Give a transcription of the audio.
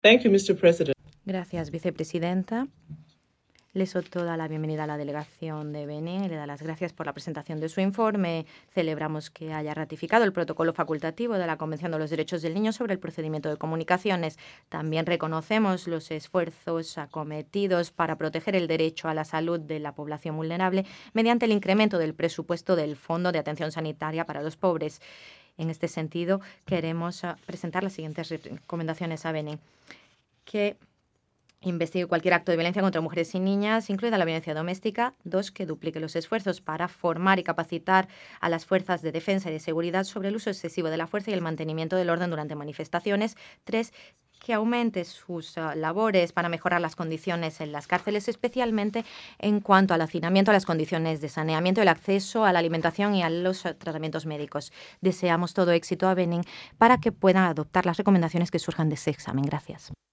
Thank you, Mr. President. Gracias, vicepresidenta. Les doy toda la bienvenida a la delegación de Benín y le da las gracias por la presentación de su informe. Celebramos que haya ratificado el protocolo facultativo de la Convención de los Derechos del Niño sobre el procedimiento de comunicaciones. También reconocemos los esfuerzos acometidos para proteger el derecho a la salud de la población vulnerable mediante el incremento del presupuesto del Fondo de Atención Sanitaria para los Pobres. En este sentido, queremos presentar las siguientes recomendaciones a Benín. Que investigue cualquier acto de violencia contra mujeres y niñas, incluida la violencia doméstica. 2, que duplique los esfuerzos para formar y capacitar a las fuerzas de defensa y de seguridad sobre el uso excesivo de la fuerza y el mantenimiento del orden durante manifestaciones. 3, que aumente sus labores para mejorar las condiciones en las cárceles, especialmente en cuanto al hacinamiento, a las condiciones de saneamiento, el acceso a la alimentación y a los tratamientos médicos. Deseamos todo éxito a Benín para que puedan adoptar las recomendaciones que surjan de ese examen. Gracias.